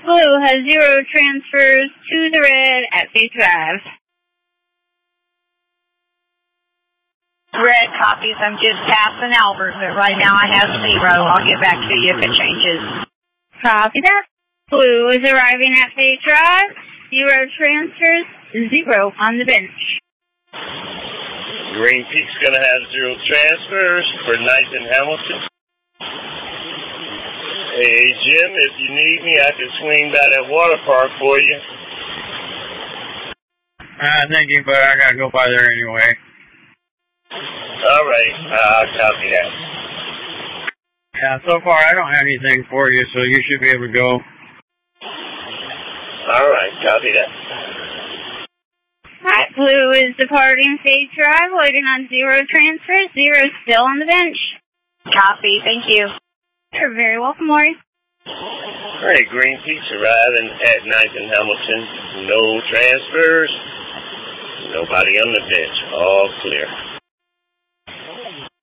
Blue has 0 transfers to the red at Faith Drive. Red copies. I'm just passing Albert, but right now I have 0. I'll get back to you if it changes. Copy that. Blue is arriving at Faith Drive. 0 transfers, 0 on the bench. Green Peak's going to have 0 transfers for Nathan Hamilton. Hey, Jim, if you need me, I can swing by that water park for you. Thank you, but I got to go by there anyway. All right, I'll copy that. Yeah, so far I don't have anything for you, so you should be able to go. All right, copy that. Alright, Blue is departing Faith Drive, waiting on 0 transfers, 0 still on the bench. Copy, thank you. You're very welcome, Lori. All right, Green Peak's arriving at 9th and Hamilton. No transfers. Nobody on the bench. All clear.